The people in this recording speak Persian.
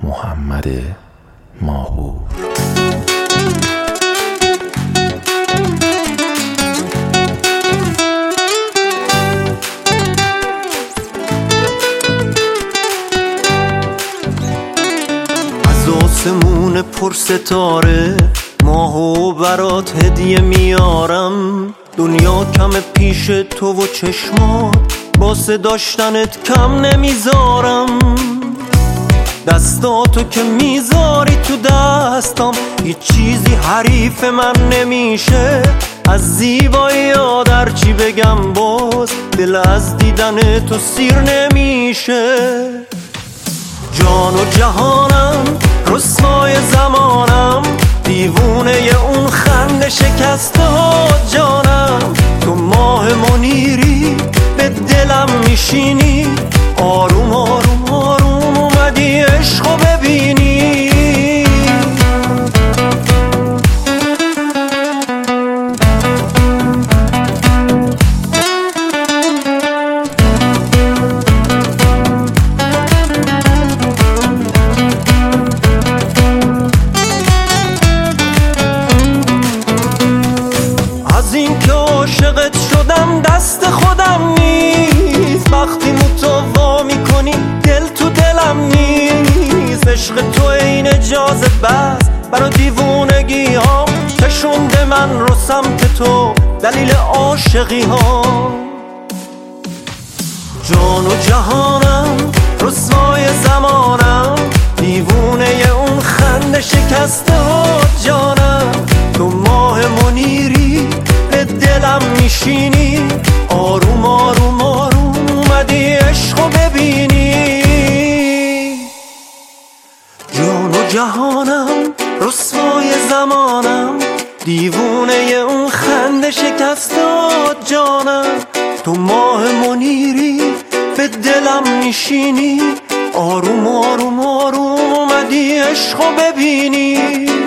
محمد ماهور. از آسمون پر ستاره ماهو برات هدیه میارم. دنیا کم پیش تو و چشمات، واسه داشتنت کم نمیذارم. دستاتو که میذاری تو دستم، هیچ چیزی حریف من نمیشه. از زیبایی در چی بگم، باز دل از دیدن تو سیر نمیشه. جان و جهانم، رسوای زمانم، دیوونه اون خنده شکسته ها جانم. تو ماه منیری به دلم میشینی، آروم آروم آروم اومدی عشقو ببینی. از این که عاشقت شدم دست خودم نیست. وقتی متوا میکنی دل تو دلم نیست. عشق تو این جاذبه است برا دیوونگی ها، کشونده من رو سمت تو دلیل عاشقی ها. جان و جهانم، رسوای زمانم، دیوونه اون خنده شکسته ها جانم. تو ماه منیری به دلم میشینی، آروم آروم آروم اومدی عشقو ببینی. جان و جهانم، رسوای زمانم، دیوونه اون خنده شکسته جانم. تو ماه منیری به دلم میشینی، آروم آروم آروم اومدی عشقو ببینی.